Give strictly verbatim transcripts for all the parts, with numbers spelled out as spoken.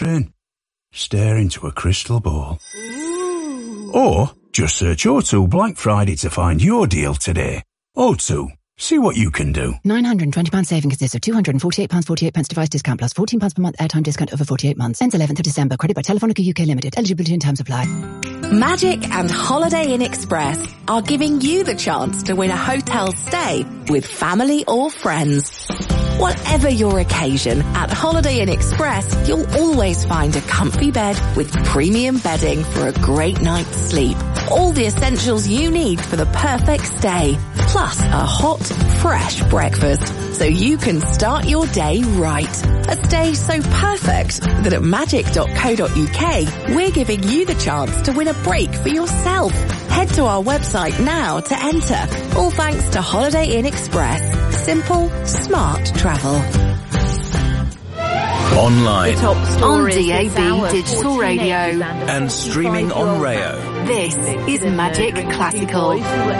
in. Stare into a crystal ball. Ooh. Or just search O two Black Friday to find your deal today. O two. See what you can do. nine hundred and twenty pounds saving consists of two hundred and forty-eight pounds forty-eight pence device discount plus fourteen pounds per month airtime discount over forty-eight months. Ends eleventh of December. Credit by Telefonica U K Limited. Eligibility and terms apply. Magic and Holiday Inn Express are giving you the chance to win a hotel stay with family or friends. Whatever your occasion, at Holiday Inn Express, you'll always find a comfy bed with premium bedding for a great night's sleep. All the essentials you need for the perfect stay, plus a hot, fresh breakfast, so you can start your day right. A stay so perfect that at magic dot co dot uk, we're giving you the chance to win a break for yourself. Head to our website now to enter. All thanks to Holiday Inn Express. Simple, smart travel. Online, on D A B Digital Radio, and streaming on Rayo. This is Magic Classical.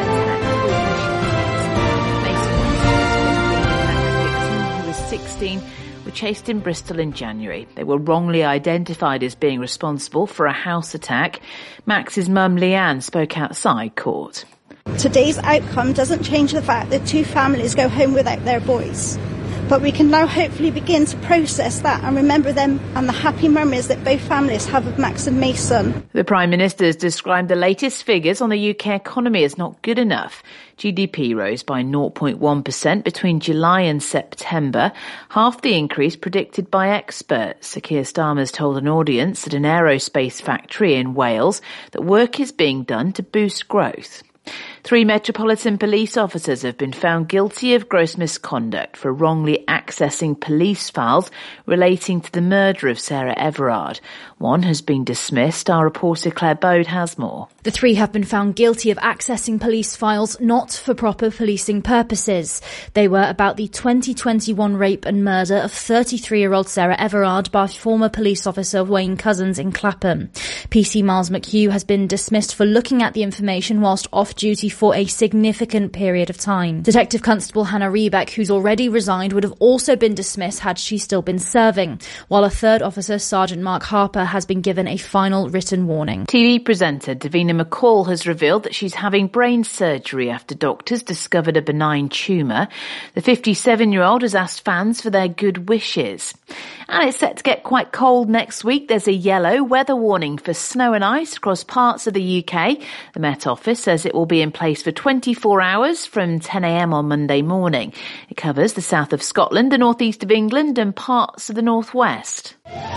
Who was sixteen, were chased in Bristol in January. They were wrongly identified as being responsible for a house attack. Max's mum, Leanne, spoke outside court. Today's outcome doesn't change the fact that two families go home without their boys. But we can now hopefully begin to process that and remember them and the happy memories that both families have of Max and Mason. The Prime Minister has described the latest figures on the U K economy as not good enough. G D P rose by zero point one percent between July and September, half the increase predicted by experts. Sir Keir Starmer's told an audience at an aerospace factory in Wales that work is being done to boost growth. Three Metropolitan Police officers have been found guilty of gross misconduct for wrongly accessing police files relating to the murder of Sarah Everard. One has been dismissed. Our reporter Claire Bode has more. The three have been found guilty of accessing police files not for proper policing purposes. They were about the twenty twenty-one rape and murder of thirty-three-year-old Sarah Everard by former police officer Wayne Cousins in Clapham. P C Miles McHugh has been dismissed for looking at the information whilst off duty for a significant period of time. Detective Constable Hannah Rebeck, who's already resigned, would have also been dismissed had she still been serving, while a third officer, Sergeant Mark Harper, has been given a final written warning. T V presenter Davina McCall has revealed that she's having brain surgery after doctors discovered a benign tumour. The fifty-seven-year-old has asked fans for their good wishes. And it's set to get quite cold next week. There's a yellow weather warning for snow and ice across parts of the U K. The Met Office says it will be in place for twenty-four hours from ten a m on Monday morning. It covers the south of Scotland, the northeast of England and parts of the northwest.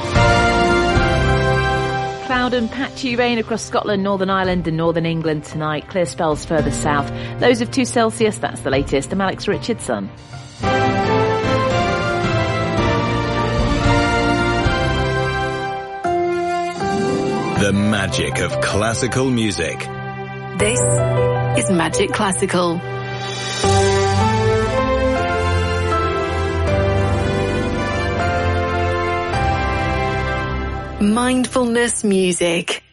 Cloud and patchy rain across Scotland, Northern Ireland and Northern England tonight. Clear spells further south. Lows of two Celsius, that's the latest. I'm Alex Richardson. The magic of classical music. This is Magic Classical. Mindfulness music.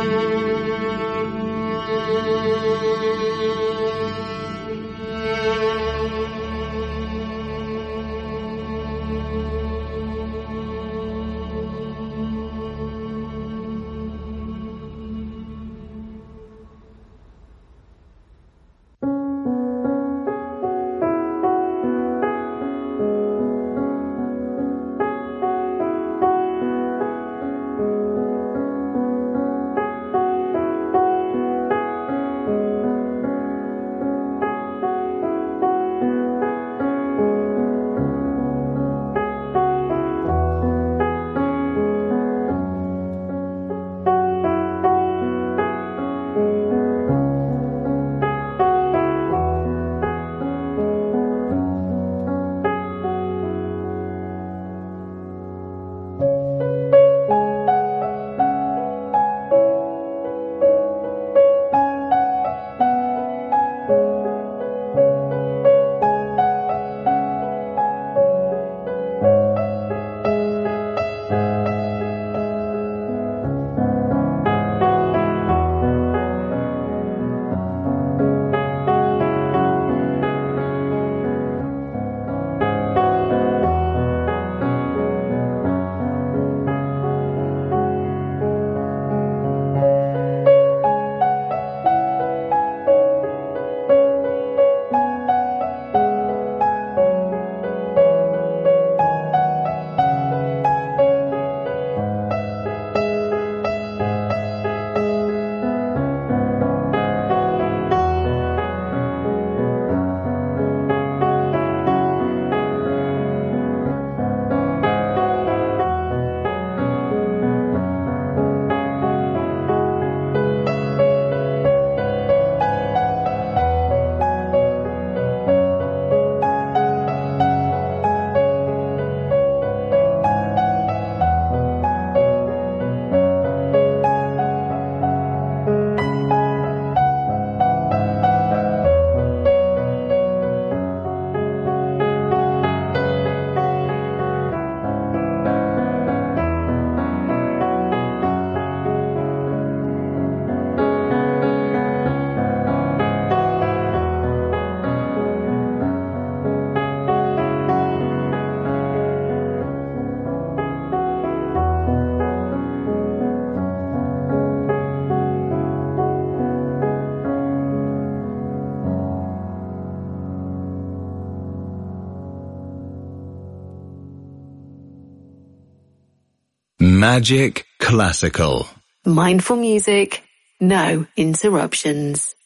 Magic Classical. Mindful music, no interruptions.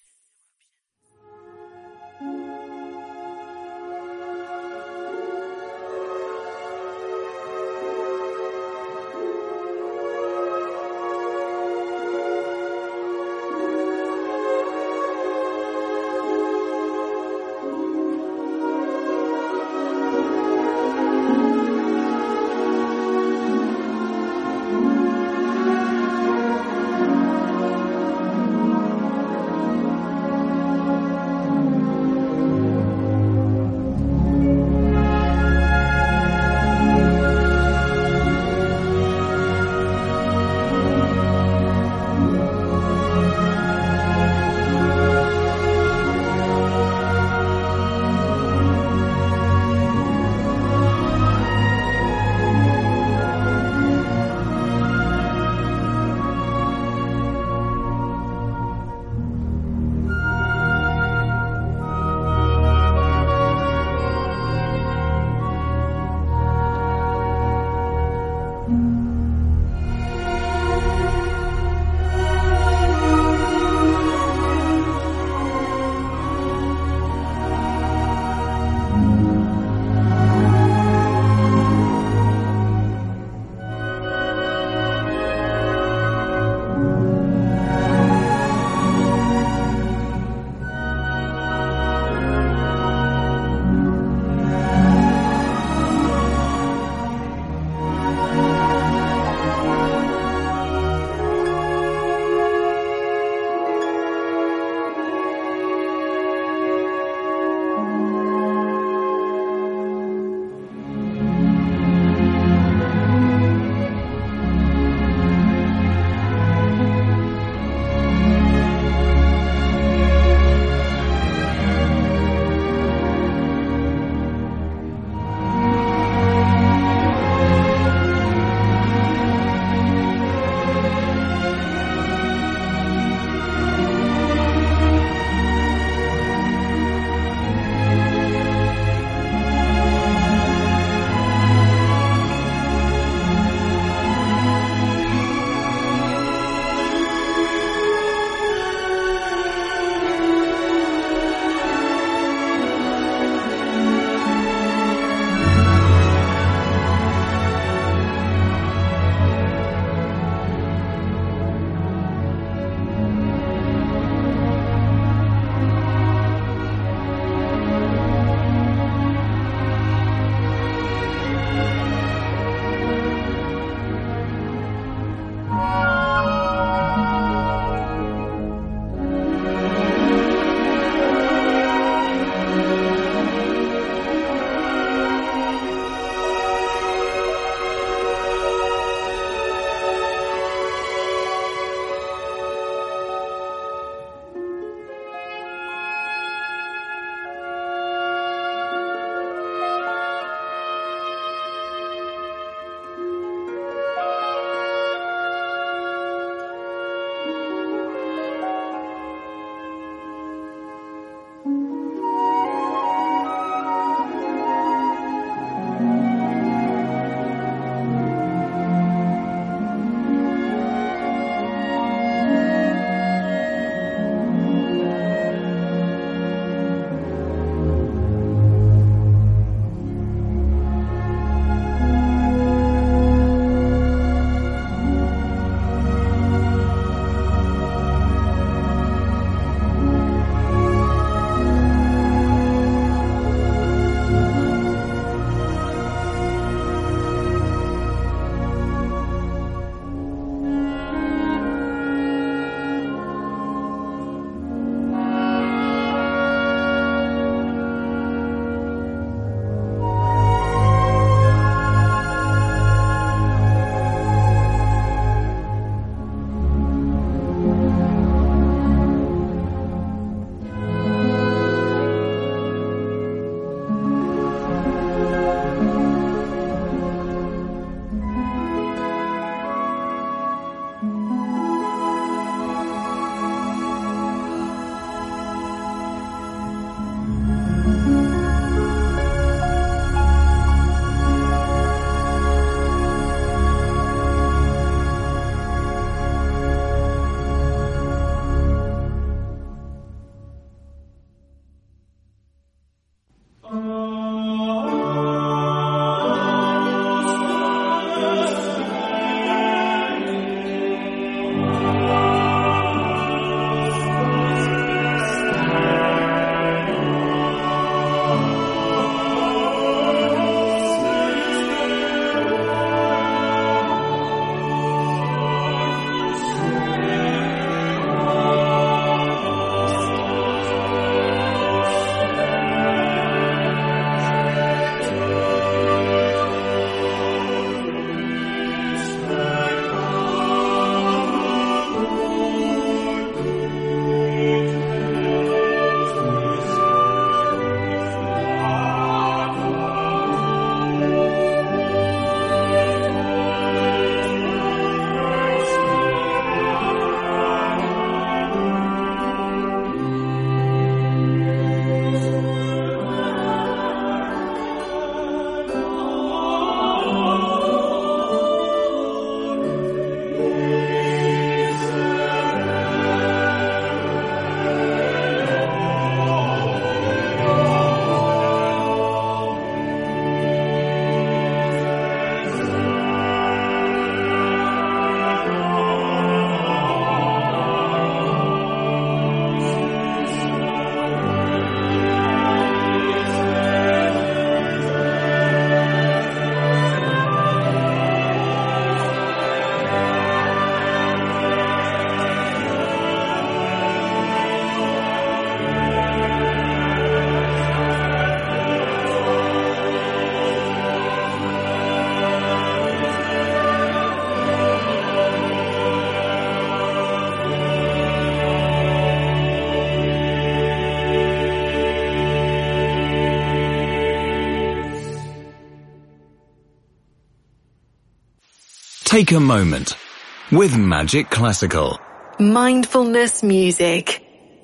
Take a moment with Magic Classical. Mindfulness music.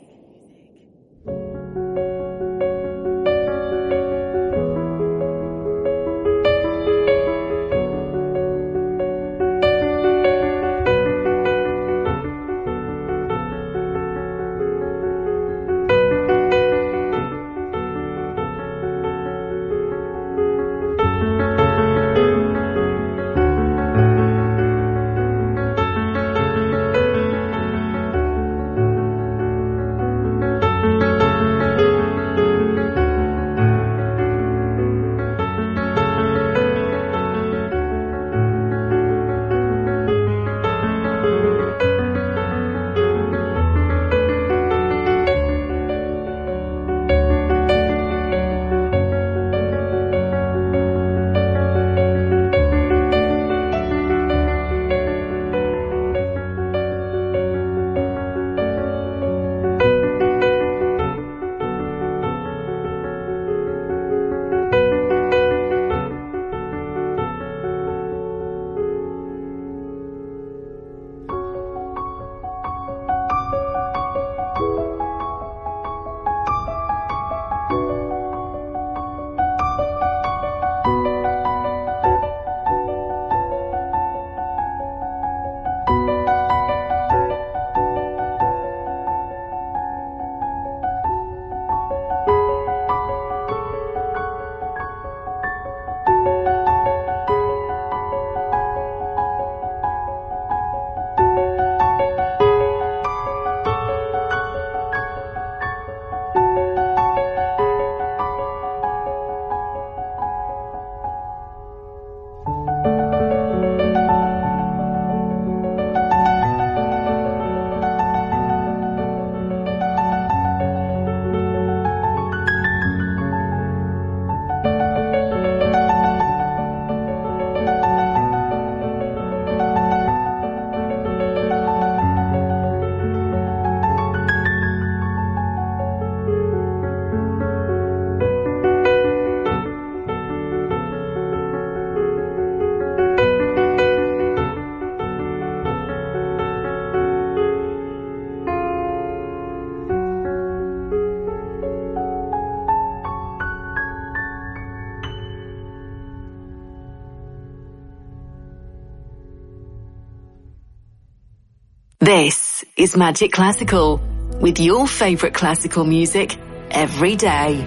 This is Magic Classical, with your favourite classical music every day.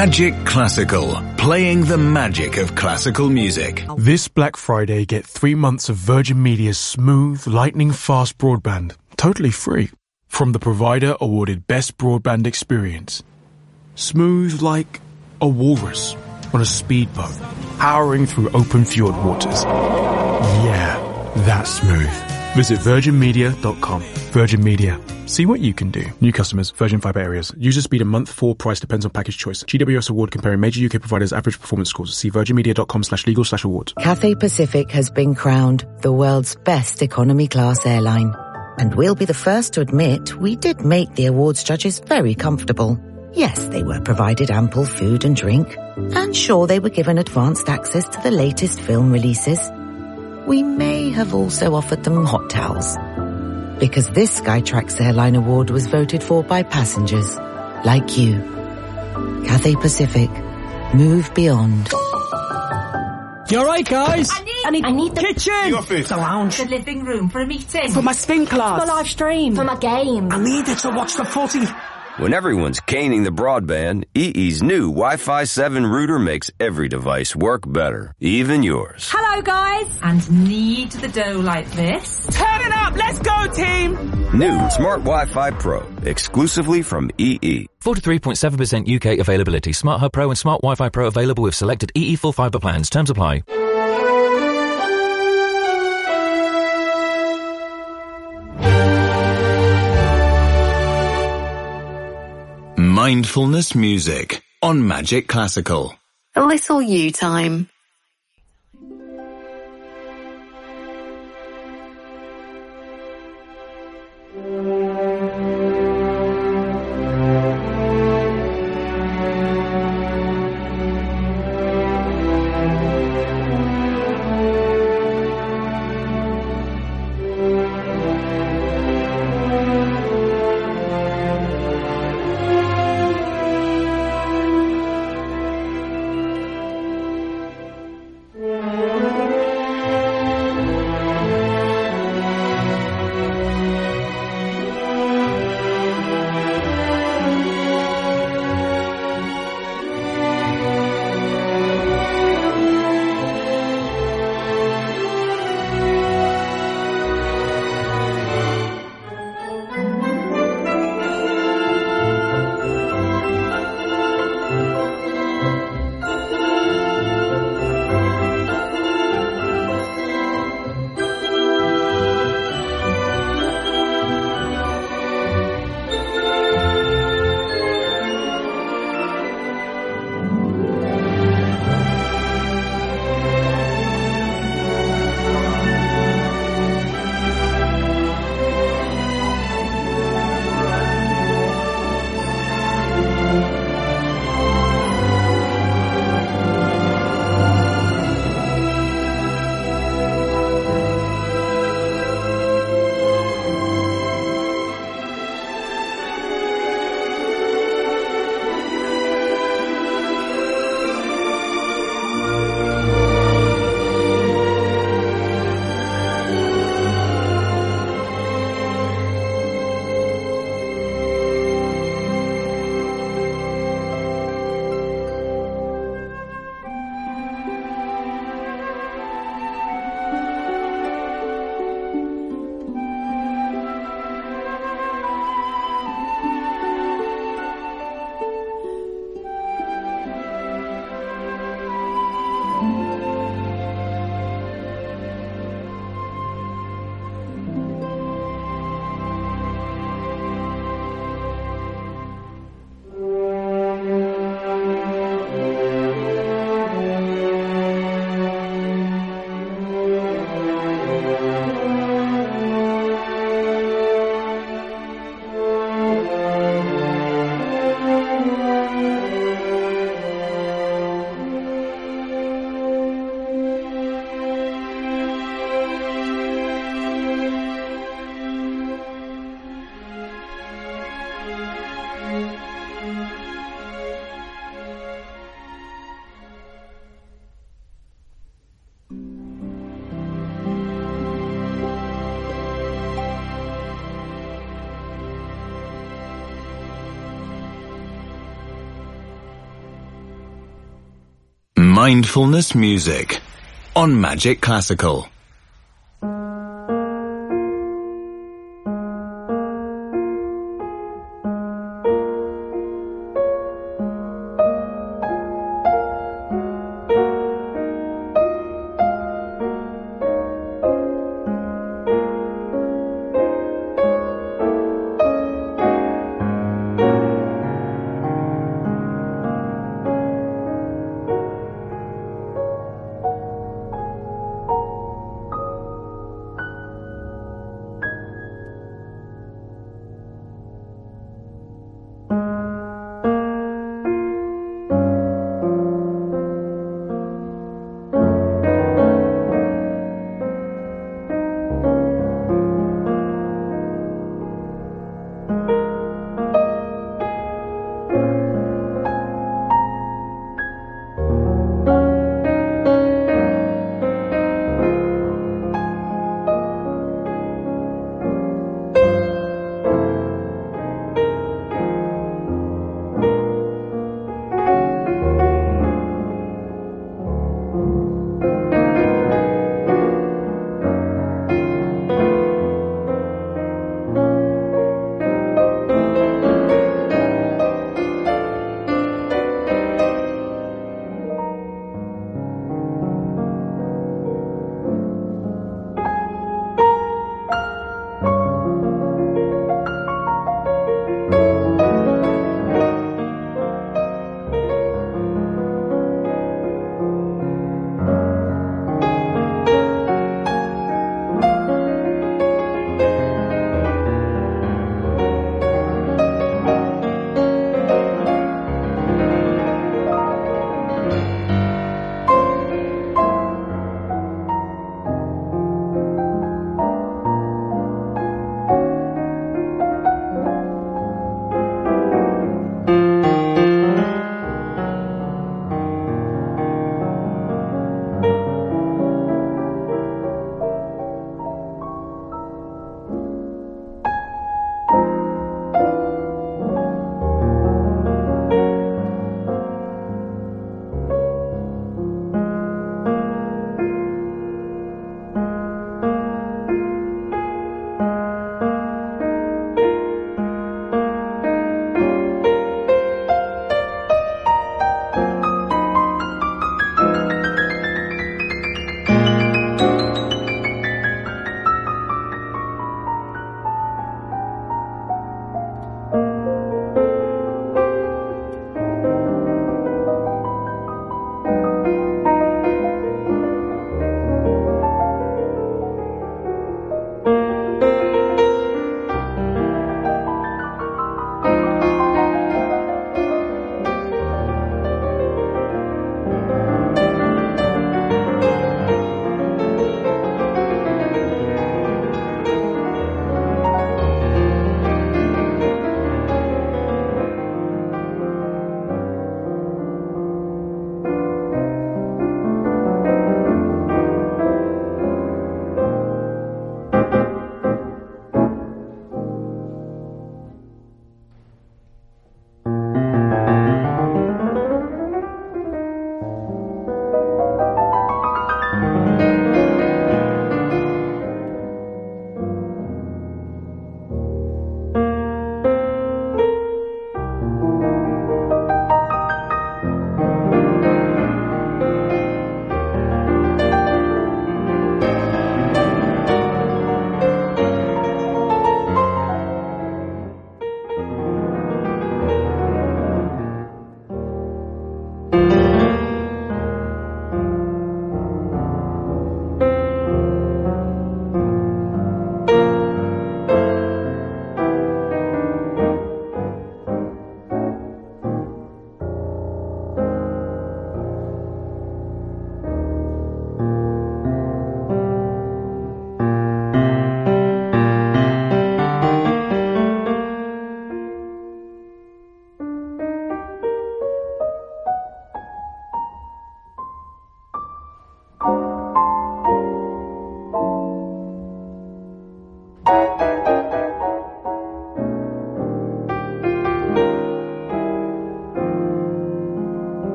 Magic Classical, playing the magic of classical music. This Black Friday, get three months of Virgin Media's smooth, lightning-fast broadband, totally free, from the provider awarded Best Broadband Experience. Smooth like a walrus on a speedboat, powering through open fjord waters. Yeah, that's smooth. Visit virgin media dot com. Virgin Media. See what you can do. New customers, Virgin Fibre areas. User speed a month, four price depends on package choice. G W S award comparing major U K providers' average performance scores. See virgin media dot com slash legal slash awards. Cathay Pacific has been crowned the world's best economy class airline. And we'll be the first to admit we did make the awards judges very comfortable. Yes, they were provided ample food and drink. And sure, they were given advanced access to the latest film releases. We may have also offered them hot towels. Because this Skytrax Airline Award was voted for by passengers like you. Cathay Pacific. Move beyond. You alright, guys? I need, I need, I need the kitchen, the office, the lounge, the living room for a meeting, for my spin class, for my live stream, for my game. I need it to watch the footy. When everyone's caning the broadband, E E's new Wi-Fi seven router makes every device work better, even yours. Hello, guys! And knead the dough like this. Turn it up! Let's go, team! New Smart Wi-Fi Pro, exclusively from E E. forty-three point seven percent U K availability. Smart Hub Pro and Smart Wi-Fi Pro available with selected E E full fibre plans. Terms apply. Mindfulness music on Magic Classical. A little you time. Mindfulness music on Magic Classical.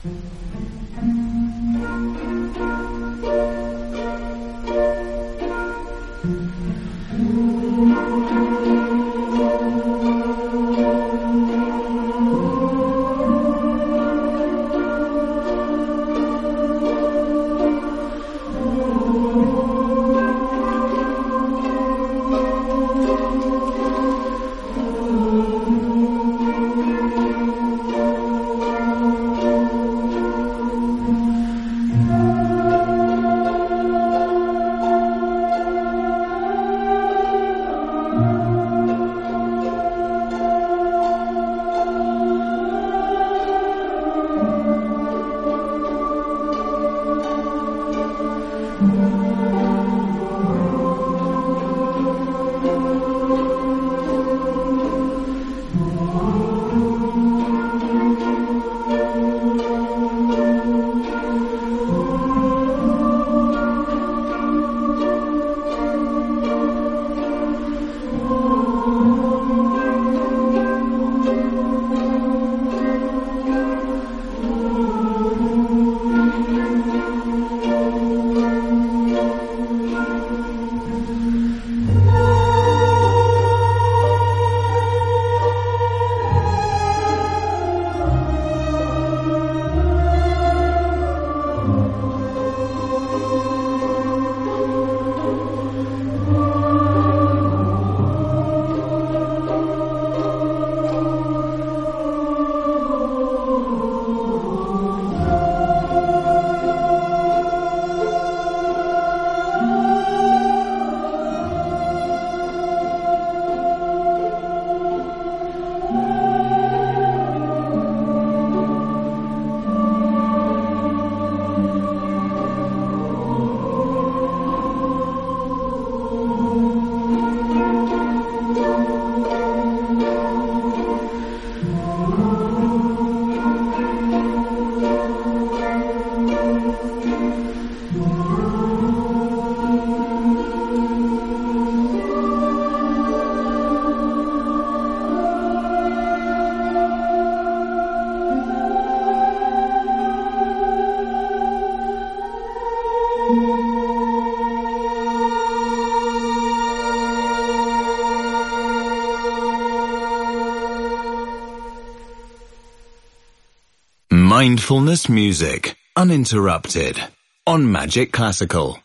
Mindfulness music, uninterrupted, on Magic Classical.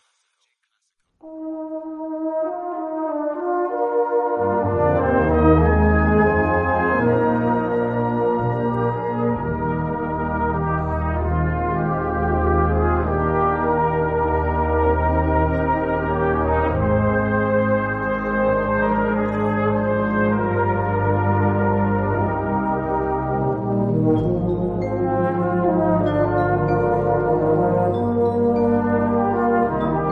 Thank you.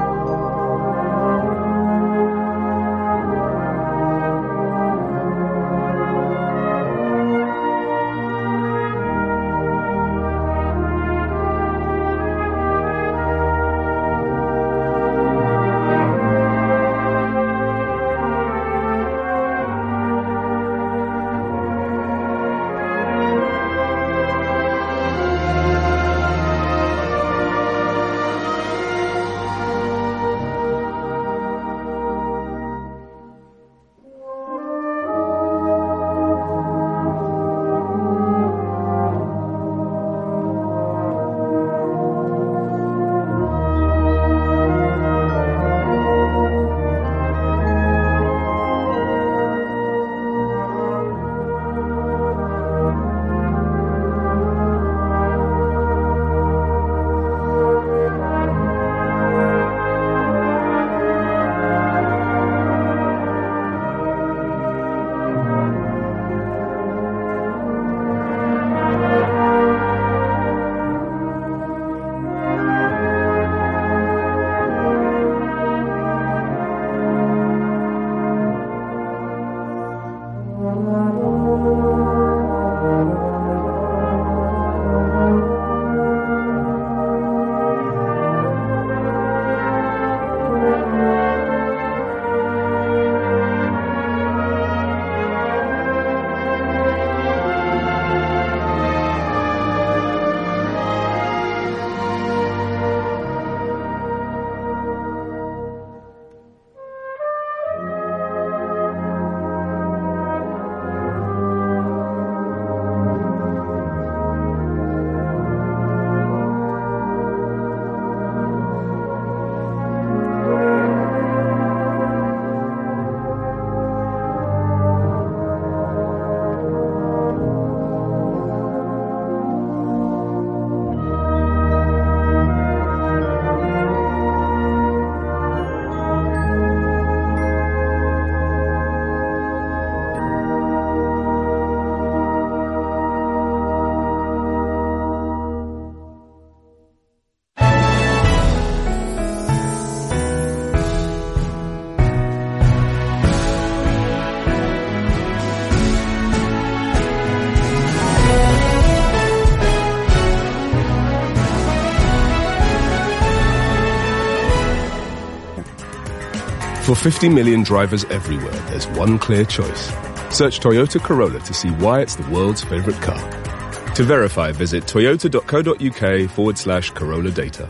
For fifty million drivers everywhere, there's one clear choice. Search Toyota Corolla to see why it's the world's favourite car. To verify, visit toyota.co.uk forward slash Corolla data.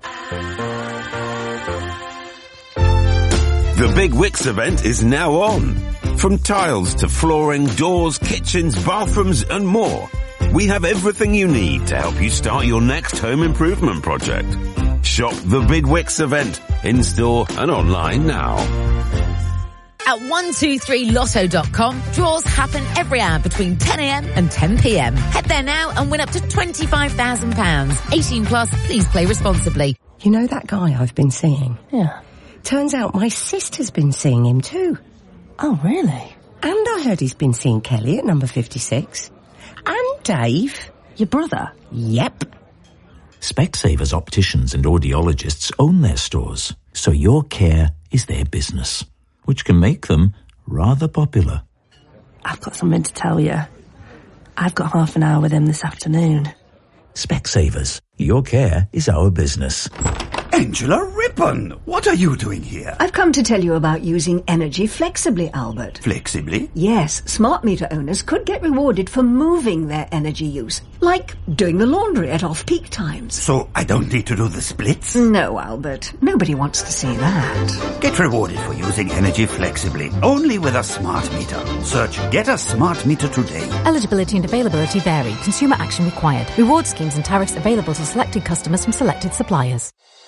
The Big Wicks event is now on. From tiles to flooring, doors, kitchens, bathrooms and more. We have everything you need to help you start your next home improvement project. Shop the Big Wicks event in store and online now. At one two three lotto dot com, draws happen every hour between ten a m and ten p m. Head there now and win up to twenty-five thousand pounds. eighteen plus, please play responsibly. You know that guy I've been seeing? Yeah. Turns out my sister's been seeing him too. Oh, really? And I heard he's been seeing Kelly at number fifty-six. And Dave. Your brother? Yep. Specsavers opticians and audiologists own their stores, so your care is their business, which can make them rather popular. I've got something to tell you. I've got half an hour with him this afternoon. Specsavers, your care is our business. Angela Rippon, what are you doing here? I've come to tell you about using energy flexibly, Albert. Flexibly? Yes, smart meter owners could get rewarded for moving their energy use, like doing the laundry at off-peak times. So I don't need to do the splits? No, Albert. Nobody wants to see that. Get rewarded for using energy flexibly, only with a smart meter. Search Get a Smart Meter today. Eligibility and availability vary. Consumer action required. Reward schemes and tariffs available to selected customers from selected suppliers.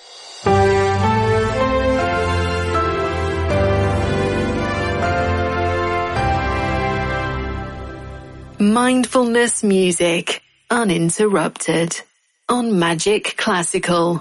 Mindfulness music, uninterrupted, on Magic Classical.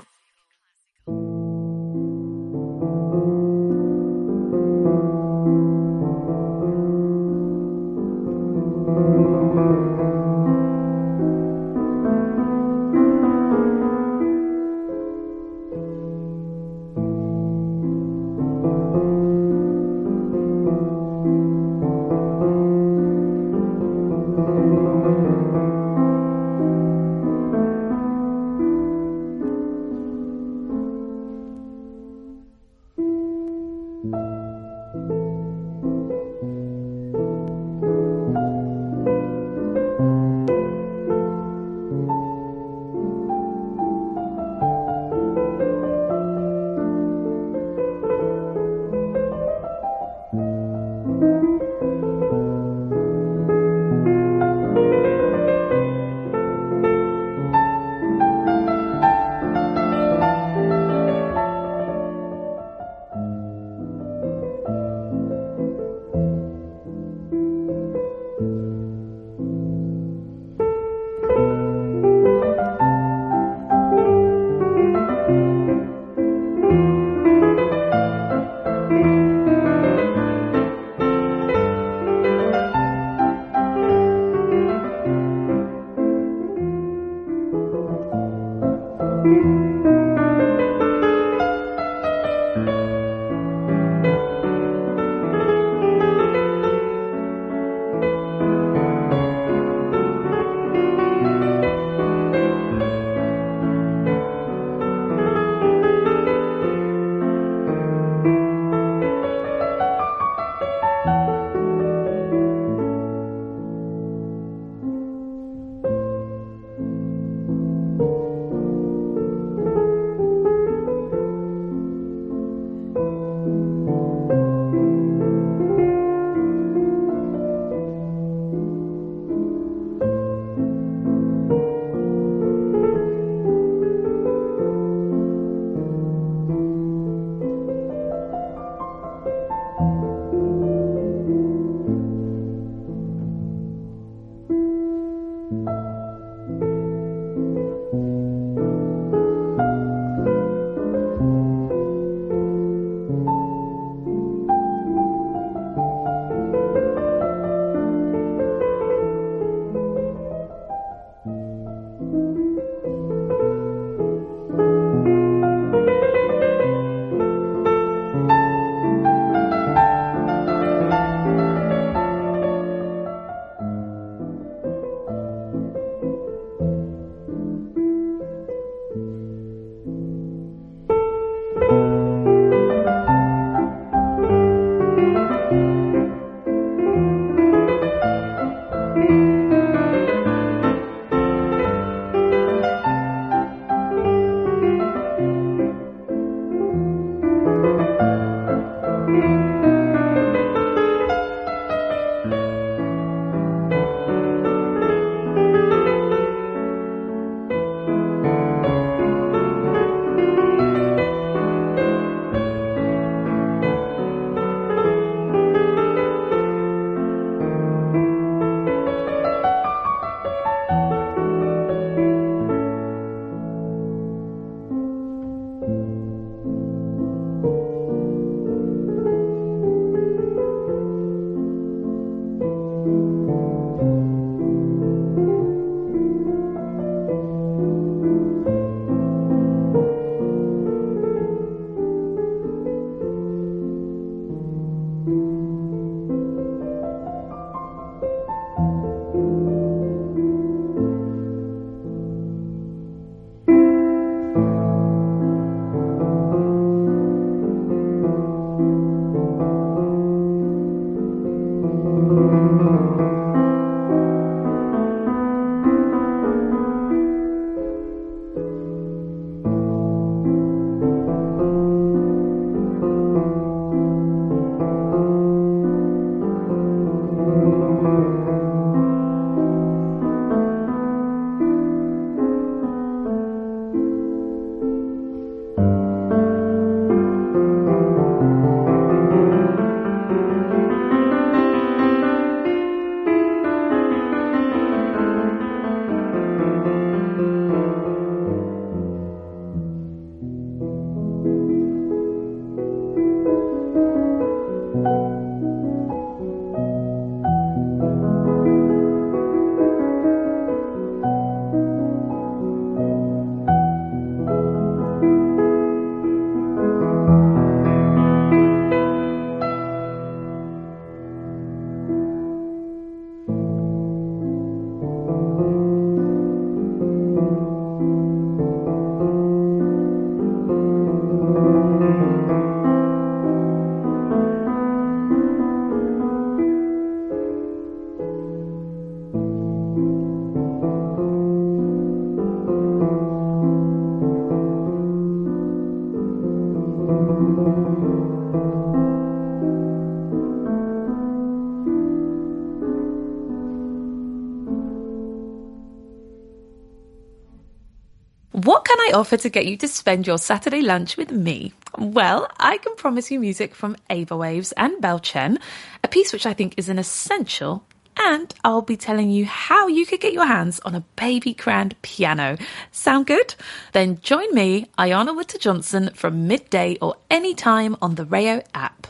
What can I offer to get you to spend your Saturday lunch with me? Well, I can promise you music from Ava Waves and Belchen, a piece which I think is an essential, and I'll be telling you how you could get your hands on a baby grand piano. Sound good? Then join me, Ayana Witter-Johnson, from midday or any time on the Rayo app.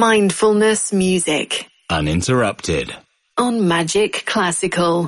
Mindfulness music. Uninterrupted. On Magic Classical.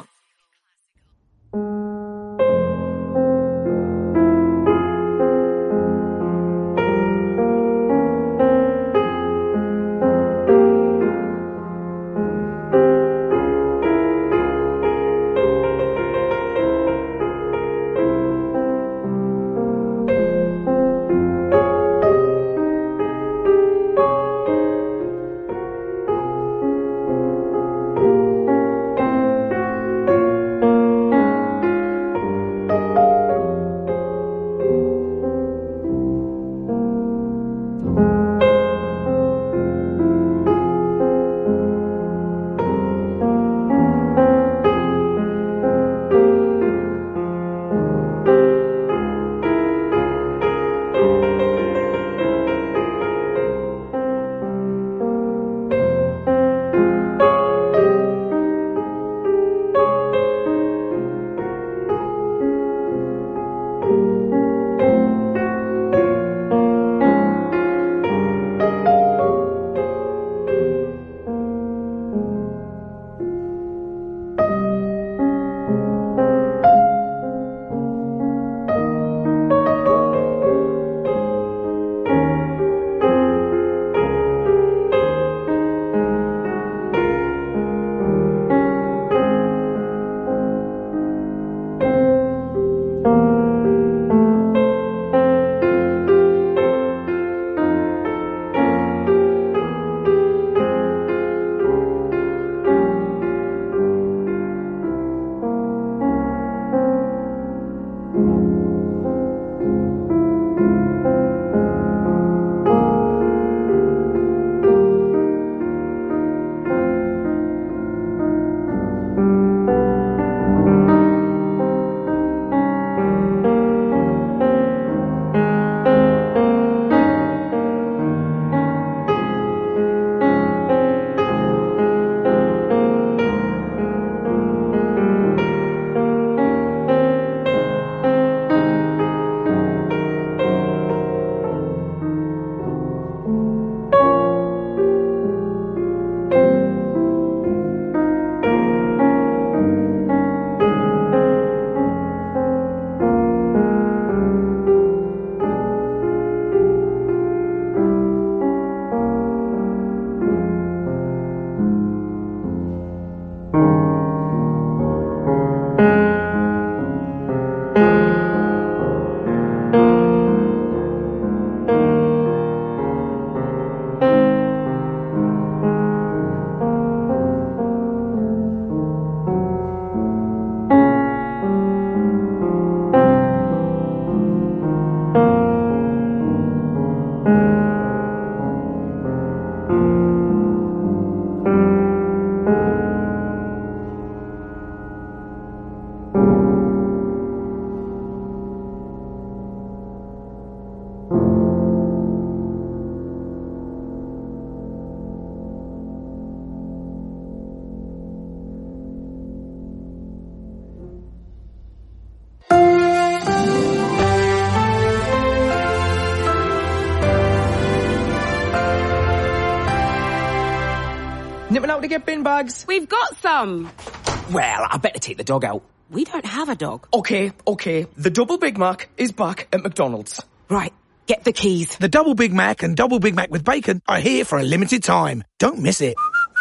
Nipping out to get bin bags? We've got some. Well, I better take the dog out. We don't have a dog. Okay, okay. The Double Big Mac is back at McDonald's. Right, get the keys. The Double Big Mac and Double Big Mac with bacon are here for a limited time. Don't miss it.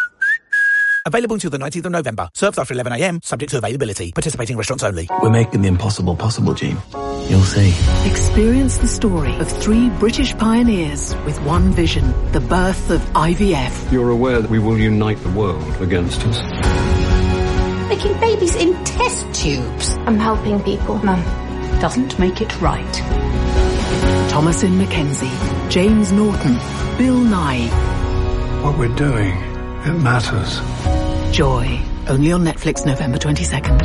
Available until the nineteenth of November. Served after eleven a m, subject to availability. Participating restaurants only. We're making the impossible possible, Gene. You'll see. Experience the story of three British pioneers with one vision, the birth of I V F. You're aware that we will unite the world against us. Making babies in test tubes. I'm helping people, Mum. Doesn't make it right. Thomasin McKenzie, James Norton, Bill Nye. What we're doing, it matters. Joy. Only on Netflix November twenty-second.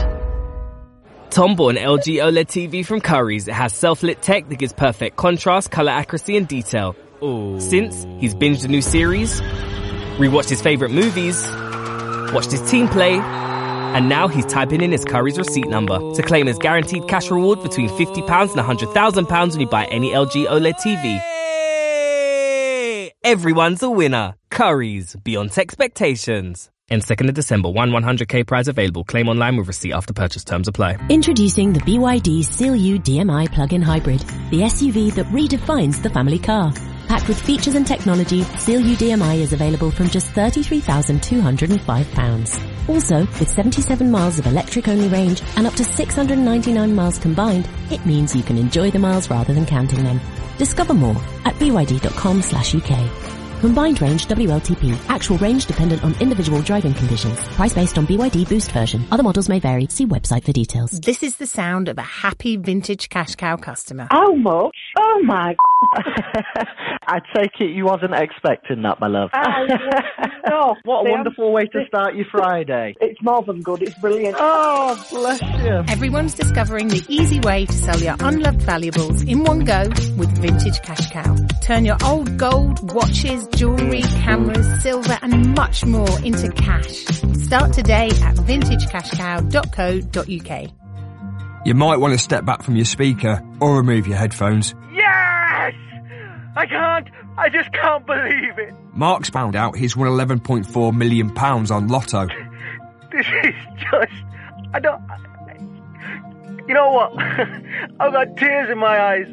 Tom bought an L G OLED T V from Currys. It has self-lit tech that gives perfect contrast, colour accuracy and detail. Ooh. Since, he's binged a new series, rewatched his favourite movies, watched his team play, and now he's typing in his Currys receipt number to claim his guaranteed cash reward between fifty pounds and one hundred thousand pounds when you buy any L G OLED T V. Everyone's a winner. Currys, beyond expectations. End second of December, one one hundred k prize available. Claim online with receipt after purchase. Terms apply. Introducing the B Y D Seal U D M I plug-in hybrid, the S U V that redefines the family car. Packed with features and technology, Seal U D M I is available from just thirty-three thousand two hundred five pounds. Also, with seventy-seven miles of electric-only range and up to six hundred ninety-nine miles combined, it means you can enjoy the miles rather than counting them. Discover more at byd.com slash UK. Combined range W L T P. Actual range dependent on individual driving conditions. Price based on B Y D Boost version. Other models may vary. See website for details. This is the sound of a happy vintage cash cow customer. How much? Oh my I take it you wasn't expecting that, my love. Oh, no. What a See, wonderful I'm... way to start your Friday. It's more than good. It's brilliant. Oh, bless you. Everyone's discovering the easy way to sell your unloved valuables in one go with Vintage Cash Cow. Turn your old gold, watches, jewellery, cameras, silver and much more into cash. Start today at vintage cash cow dot co dot uk. You might want to step back from your speaker or remove your headphones. Yes! I can't. I just can't believe it. Mark's found out he's won eleven point four million pounds on Lotto. This is just... I don't... You know what? I've got tears in my eyes.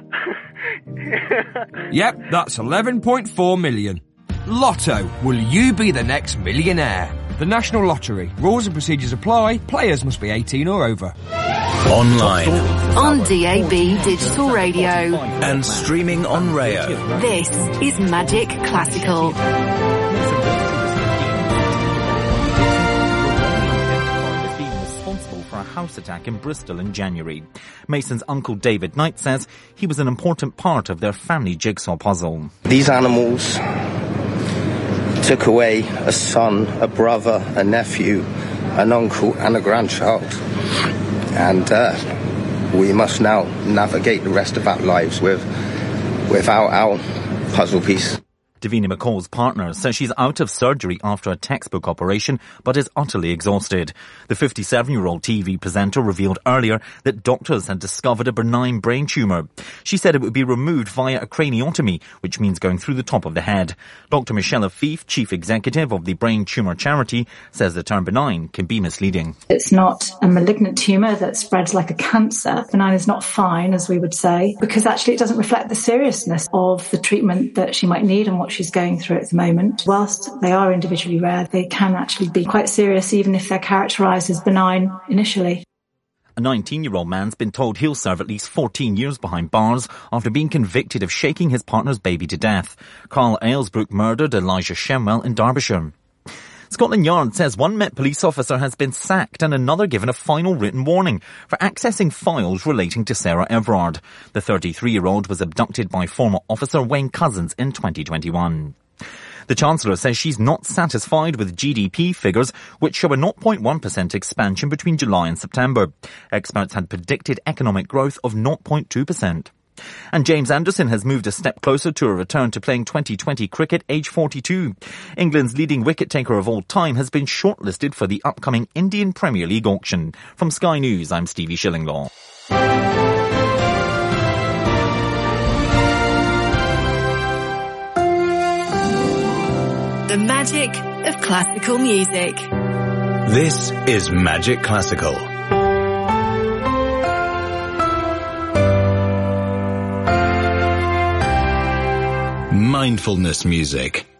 Yep, that's eleven point four million. Lotto, will you be the next millionaire? The National Lottery. Rules and procedures apply. Players must be eighteen or over. Online. On D A B Digital Radio. And streaming on Rayo. This is Magic Classical. For a house attack in Bristol in January. Mason's uncle David Knight says he was an important part of their family jigsaw puzzle. These animals took away a son, a brother, a nephew, an uncle and a grandchild. And uh, we must now navigate the rest of our lives with without our puzzle piece. Davina McCall's partner says she's out of surgery after a textbook operation, but is utterly exhausted. The fifty-seven-year-old T V presenter revealed earlier that doctors had discovered a benign brain tumour. She said it would be removed via a craniotomy, which means going through the top of the head. Doctor Michelle Afif, chief executive of the Brain Tumour Charity, says the term benign can be misleading. It's not a malignant tumour that spreads like a cancer. Benign is not fine, as we would say, because actually it doesn't reflect the seriousness of the treatment that she might need and what she's going through at the moment. Whilst they are individually rare, they can actually be quite serious even if they're characterised as benign initially. A nineteen-year-old man's been told he'll serve at least fourteen years behind bars after being convicted of shaking his partner's baby to death. Carl Aylesbrook murdered Elijah Shemwell in Derbyshire. Scotland Yard says one Met Police officer has been sacked and another given a final written warning for accessing files relating to Sarah Everard. The thirty-three-year-old was abducted by former officer Wayne Cousins in twenty twenty-one. The Chancellor says she's not satisfied with G D P figures, which show a zero point one percent expansion between July and September. Experts had predicted economic growth of zero point two percent. And James Anderson has moved a step closer to a return to playing twenty twenty cricket, age forty-two. England's leading wicket-taker of all time has been shortlisted for the upcoming Indian Premier League auction. From Sky News, I'm Stevie Shillinglaw. The magic of classical music. This is Magic Classical. Mindfulness music.